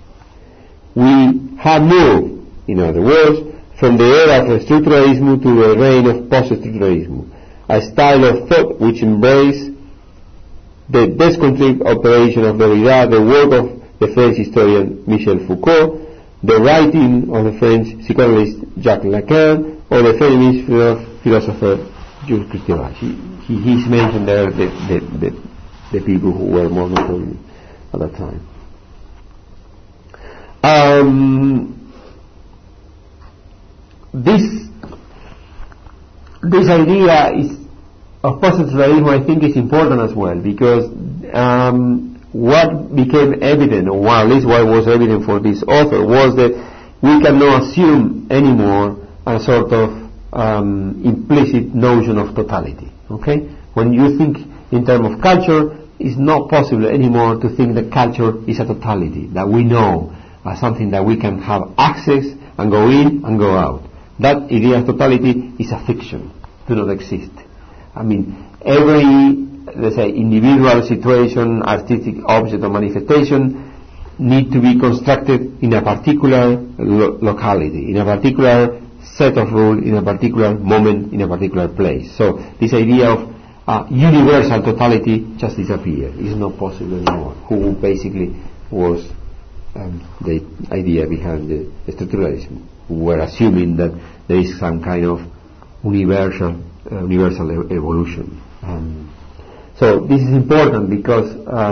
We have moved, in other words, from the era of structuralism to the reign of post-structuralism, a style of thought which embraces the descriptive operation of Derrida, the work of the French historian Michel Foucault, the writing of the French psychoanalyst Jacques Lacan, or the feminist philosopher Jules Christian. He's mentioned there the people who were more notable at that time. This idea of post-structuralism, I think, is important as well, because what became evident, or at least what was evident for this author, was that we cannot assume anymore a sort of implicit notion of totality. Okay? When you think in terms of culture, it's not possible anymore to think that culture is a totality, that we know as something that we can have access and go in and go out. That idea of totality is a fiction, do not exist. I mean, every, let's say, individual situation, artistic object or manifestation need to be constructed in a particular locality, in a particular set of rules, in a particular moment, in a particular place. So this idea of universal totality just disappeared. It's not possible anymore. Who basically was the idea behind the structuralism. We were assuming that there is some kind of universal evolution. So this is important because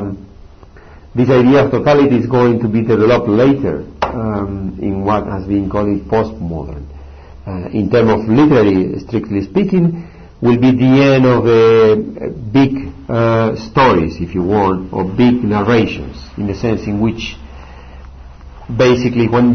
this idea of totality is going to be developed later in what has been called postmodern. In terms of literary, strictly speaking, will be the end of big stories, if you want, or big narrations, in the sense in which basically when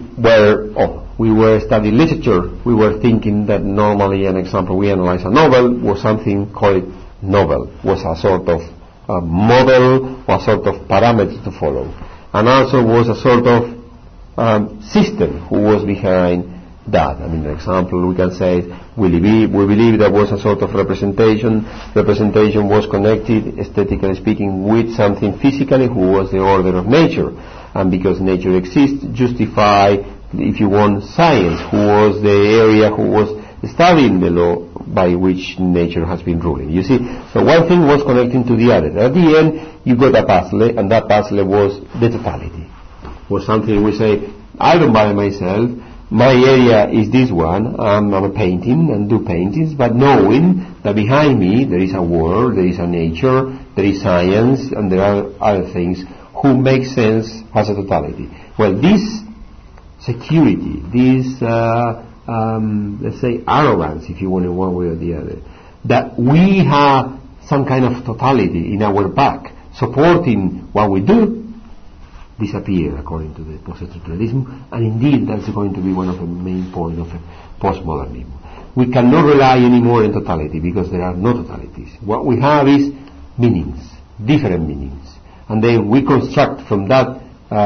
we were studying literature, we were thinking that normally, an example, we analyze a novel was something called novel, was a sort of model or a sort of parameter to follow, and also was a sort of system who was behind that. I mean, an example we can say, we believe there was a sort of representation was connected, aesthetically speaking, with something physically who was the order of nature, and because nature exists, justify, if you want, science, who was the area who was studying the law by which nature has been ruling. You see, so one thing was connecting to the other. At the end, you got a puzzle, and that puzzle was the totality. Was something we say, I don't buy myself, my area is this one, I'm a painting and do paintings, but knowing that behind me there is a world, there is a nature, there is science, and there are other things who make sense as a totality. Well, this security, this let's say arrogance, if you want, in one way or the other, that we have some kind of totality in our back supporting what we do, disappear according to the post-structuralism, and indeed that's going to be one of the main points of postmodernism. We cannot rely anymore on totality because there are no totalities. What we have is meanings, different meanings, and then we construct from that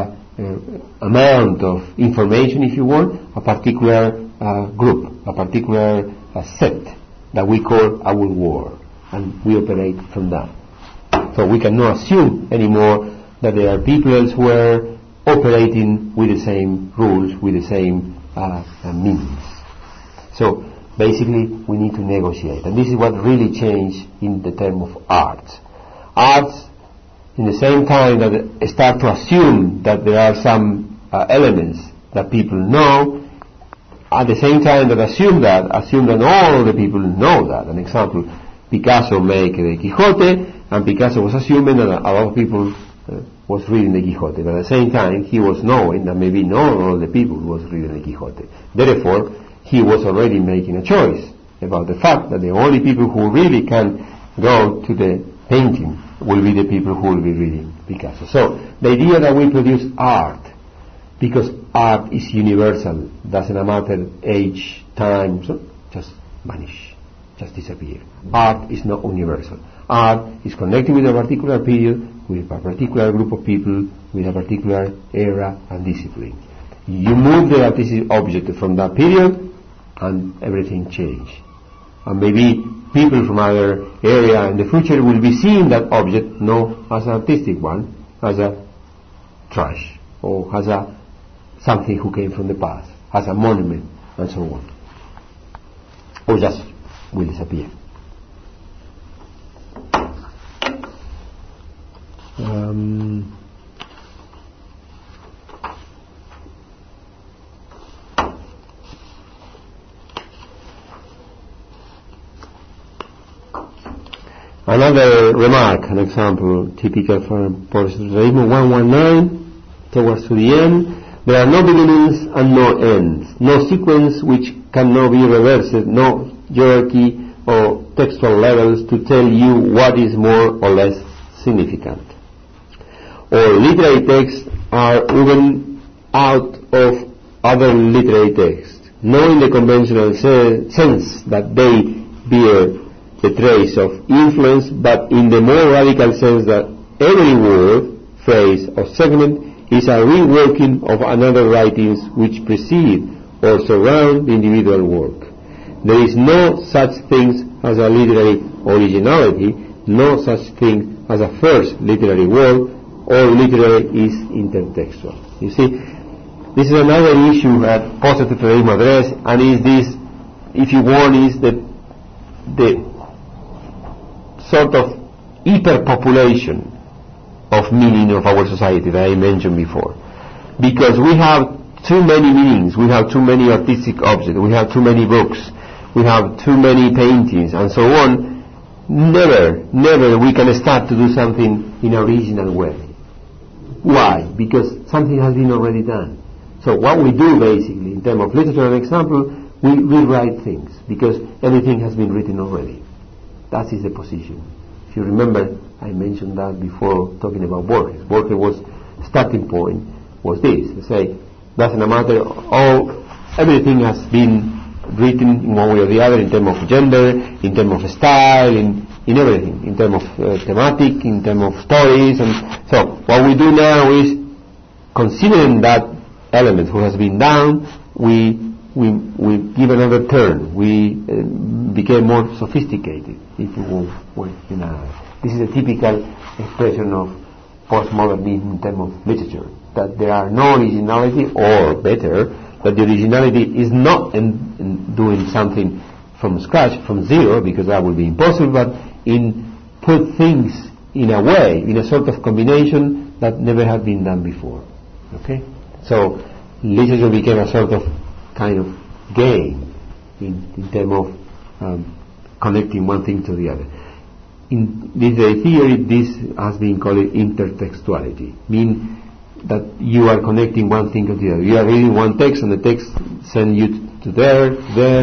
amount of information, if you want, a particular group, a particular set that we call our world, and we operate from that. So we cannot assume anymore that there are people elsewhere operating with the same rules, with the same means. So basically we need to negotiate, and this is what really changed in the term of arts. Arts, in the same time that start to assume that there are some elements that people know, at the same time that assume that all the people know that. An example, Picasso made the Quixote, and Picasso was assuming that a lot of people was reading the Quixote, but at the same time he was knowing that maybe not all the people was reading the Quixote. Therefore, he was already making a choice about the fact that the only people who really can go to the painting will be the people who will be reading Picasso. So the idea that we produce art, because art is universal, doesn't matter age, time, so just vanish, just disappear. Art is not universal. Art is connected with a particular period, with a particular group of people, with a particular era and discipline. You move the artistic object from that period and everything changes. And maybe people from other area in the future will be seeing that object not as an artistic one, as a trash, or as a something who came from the past, as a monument, and so on. Or just will disappear. Another remark, an example typical for post-structuralism 119, towards to the end, there are no beginnings and no ends, no sequence which cannot be reversed, no hierarchy or textual levels to tell you what is more or less significant. All literary texts are woven out of other literary texts, not in the conventional sense that they bear the trace of influence, but in the more radical sense that every word, phrase or segment is a reworking of another writings which precede or surround the individual work. There is no such thing as a literary originality, no such thing as a first literary work. All literary is intertextual. You see, this is another issue that post-structuralism address, and is this, if you want, is the sort of hyperpopulation of meaning of our society that I mentioned before. Because we have too many meanings, we have too many artistic objects, we have too many books, we have too many paintings, and so on. never we can start to do something in an original way. Why? Because something has been already done. So what we do basically, in terms of literature and example, we rewrite things, because everything has been written already. That is the position. If you remember, I mentioned that before talking about Borges. Borges was starting point was this, to say, doesn't matter, everything has been written in one way or the other, in terms of gender, in terms of style, in everything, in terms of thematic, in terms of stories. And so what we do now is, considering that element who has been done, we give another turn. We became more sophisticated, if you will. This is a typical expression of postmodernism in terms of literature, that there are no originality, or better, that the originality is not in doing something from scratch, from zero, because that would be impossible, but in put things in a way, in a sort of combination that never had been done before. Okay? So literature became a sort of kind of game in terms of connecting one thing to the other. In literary theory, this has been called intertextuality, meaning that you are connecting one thing to the other. You are reading one text, and the text sends you to there.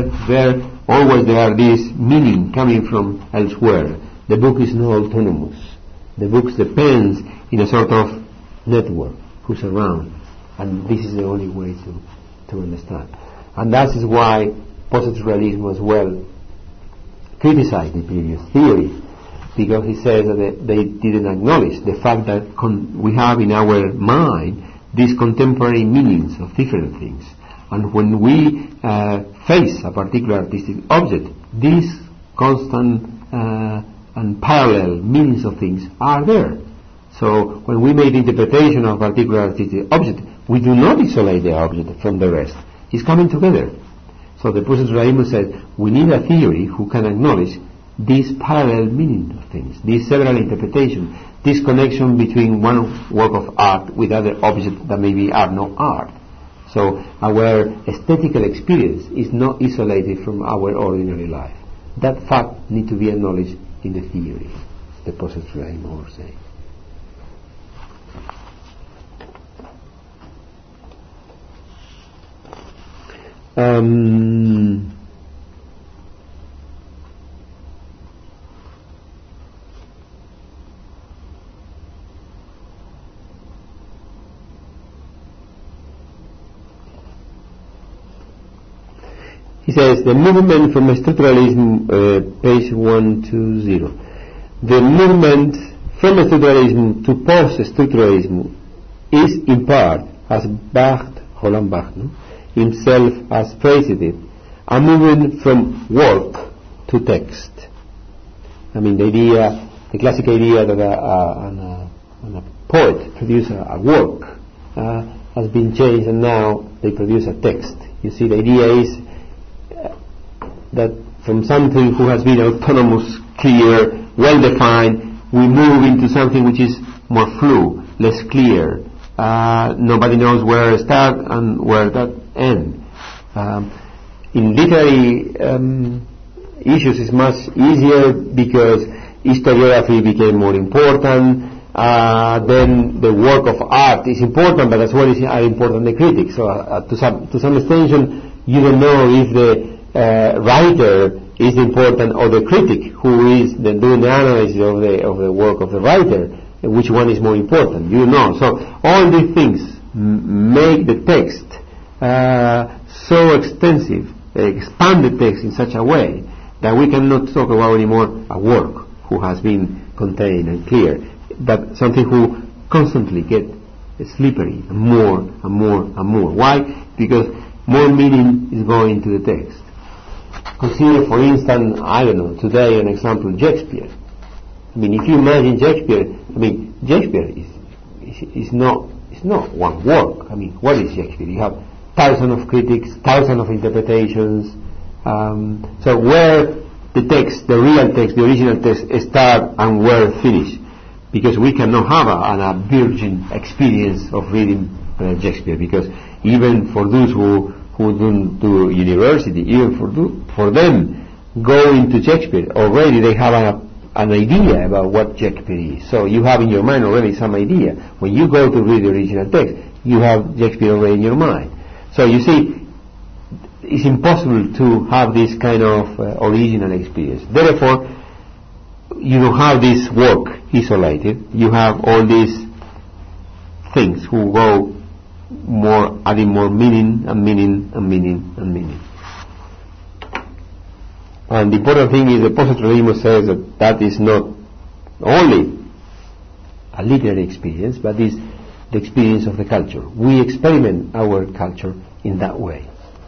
Always there are these meaning coming from elsewhere. The book is not autonomous. The book depends in a sort of network who's around, and this is the only way to understand. And that is why post-structuralism as well criticized the previous theory, because he says that they didn't acknowledge the fact that we have in our mind these contemporary meanings of different things. And when we face a particular artistic object, these constant and parallel meanings of things are there. So when we make the interpretation of a particular artistic object, we do not isolate the object from the rest. It's coming together. So the post-structuralism says we need a theory who can acknowledge these parallel meaning of things, these several interpretations, this connection between one work of art with other objects that maybe are not art. So our aesthetical experience is not isolated from our ordinary life. That fact needs to be acknowledged in the theory, the post-structuralism will say. He says, the movement from structuralism, page 120. The movement from structuralism to post-structuralism is in part, as Roland Barthes himself has phrased it, a movement from work to text. I mean, the classic idea that a poet produces a work has been changed, and now they produce a text. You see, the idea is that from something who has been autonomous, clear, well-defined, we move into something which is more fluid, less clear. Nobody knows where to start and where to end. In literary issues it's much easier because historiography became more important. Then the work of art is important, but as well are important the critics. So to some extension, you don't know if the writer is important or the critic who is doing the analysis of the work of the writer, which one is more important. You know. So all these things make the text so extensive, expand the text in such a way that we cannot talk about anymore a work who has been contained and clear, but something who constantly get slippery and more and more and more. Why? Because more meaning is going to the text. Consider, for instance, I don't know, today an example, Shakespeare. I mean, if you imagine Shakespeare, Shakespeare is not one work. I mean, what is Shakespeare? You have thousands of critics, thousands of interpretations. So where the text, the real text, the original text start and where finish? Because we cannot have a virgin experience of reading Shakespeare, because even for those who don't do university, even for them going to Shakespeare, already they have an idea about what Shakespeare is. So you have in your mind already some idea. When you go to read the original text, you have Shakespeare already in your mind. So you see, it's impossible to have this kind of original experience. Therefore, you don't have this work isolated. You have all these things who go more, adding more meaning and meaning and meaning and meaning. And the important thing is the post-structuralism says that that is not only a literary experience, but is the experience of the culture. We experiment our culture in that way.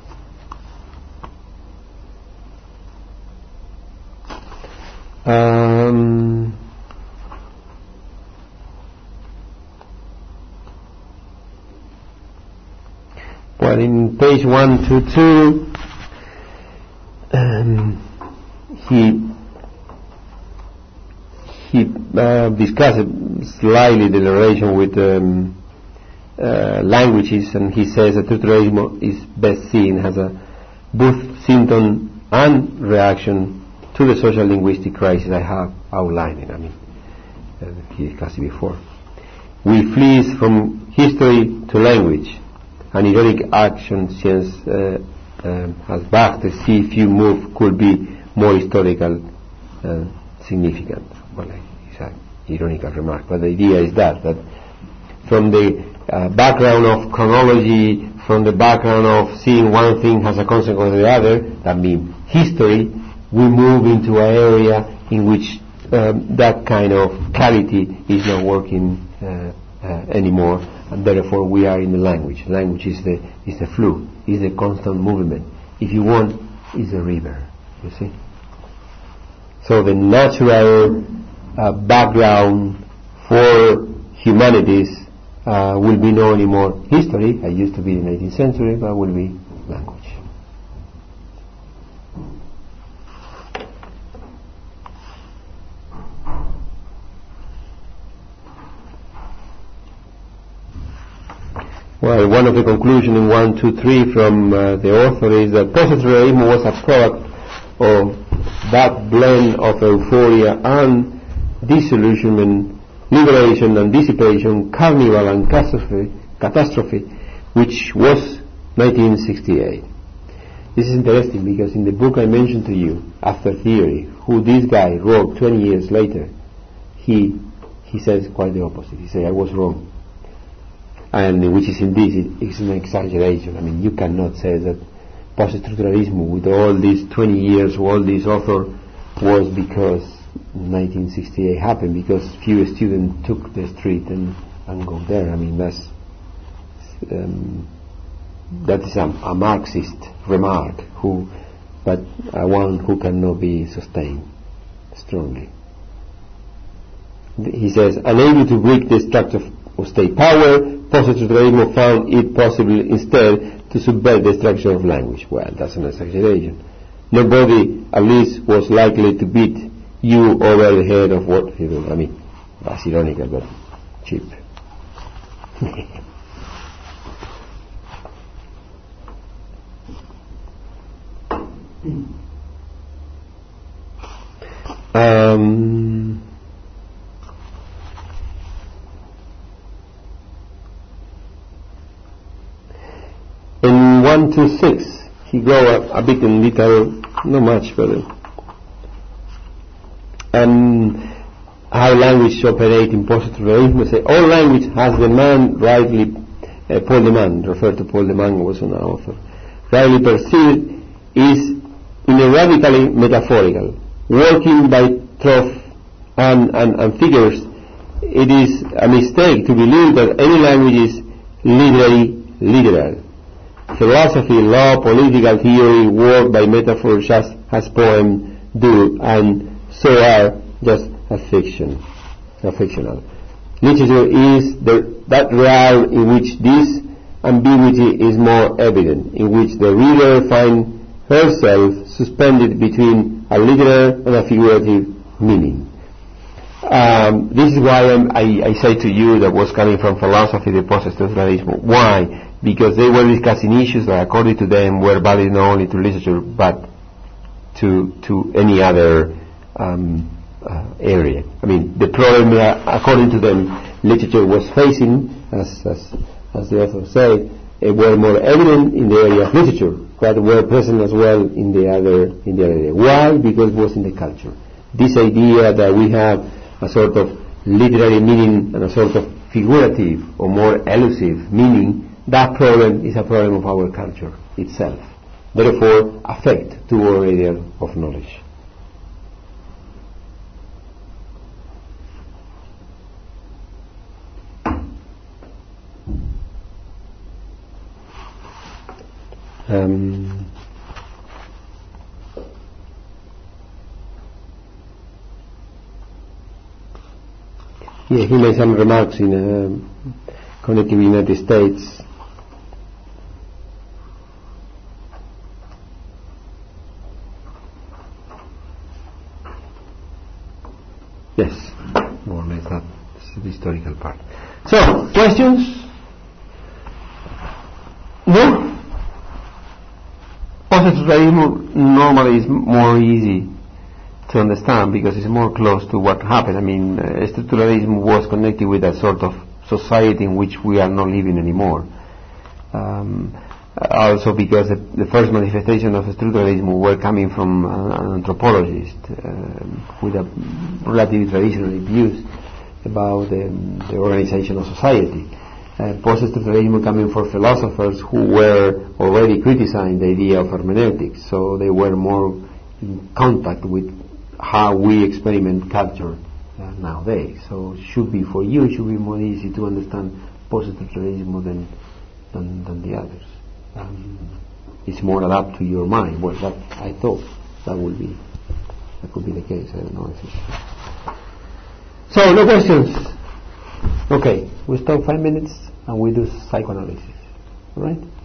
Well, in page 122, he discussed slightly the relation with languages, and he says that structuralism is best seen as a both symptom and reaction to the social linguistic crisis I have outlined. I mean, he discussed it before. We flee from history to language. An ironic action since as back to see if you move could be more historical significant. Well, it's an ironical remark, but the idea is that from the background of chronology, from the background of seeing one thing as a consequence of the other, that means history, we move into an area in which that kind of clarity is not working anymore, and therefore we are in the language. Language is the flow, is the constant movement. If you want, is a river. You see. So the natural background for humanities will be no anymore history. It used to be the 19th century, but will be language. Well, one of the conclusions in 1, 2, 3 from the author is that post-structuralism was a product of that blend of euphoria and disillusionment, liberation and dissipation, carnival and catastrophe, which was 1968. This is interesting because in the book I mentioned to you, After Theory, who this guy wrote 20 years later, he says quite the opposite. He said, I was wrong. And which is indeed, it's an exaggeration. I mean, you cannot say that post-structuralism with all these 20 years, all this author was because 1968 happened, because few students took the street and go there. I mean, that is a Marxist remark, but one who cannot be sustained strongly. He says, unable to break the structure of state power, post-structuralism found it possible instead to subvert the structure of language. Well, that's an exaggeration. Nobody, at least, was likely to beat you over the head of what he did. I mean, that's ironical, but cheap. In 1 to 6, he go a bit in detail, not much, but how language operate in post-structuralism. Say all language has the man rightly, Paul de Man, referred to Paul de Man, who was an author, rightly perceived, is ineradically metaphorical, working by trough and figures. It is a mistake to believe that any language is literal. Philosophy, law, political theory work by metaphor just as poems do, and so are just a fictional. Literature is that realm in which this ambiguity is more evident, in which the reader finds herself suspended between a literal and a figurative meaning. This is why I say to you that was coming from philosophy, the post-structuralism. Why? Because they were discussing issues that, according to them, were valid not only to literature but to any other area. I mean, the problem, according to them, literature was facing, as the author said, were more evident in the area of literature, but were present as well in the other area. Why? Because it was in the culture. This idea that we have a sort of literary meaning and a sort of figurative or more elusive meaning, that problem is a problem of our culture itself. Therefore, affect to our area of knowledge. Yeah, he made some remarks in connecting the United States. Yes, more or less that's the historical part. So, questions? No? Post-structuralism normally is more easy to understand because it's more close to what happened. I mean, structuralism was connected with a sort of society in which we are not living anymore. Also because the first manifestation of structuralism were coming from an anthropologist with a relatively traditional views about the organization of society. Post-structuralism coming from philosophers who were already criticizing the idea of hermeneutics, so they were more in contact with how we experiment culture nowadays. So it should be for you, it should be more easy to understand post-structuralism than the others. It's more adapted to your mind. Well, that I thought that could be the case. I don't know if it's... So, no questions. Okay, we stop 5 minutes and we do psychoanalysis. All right?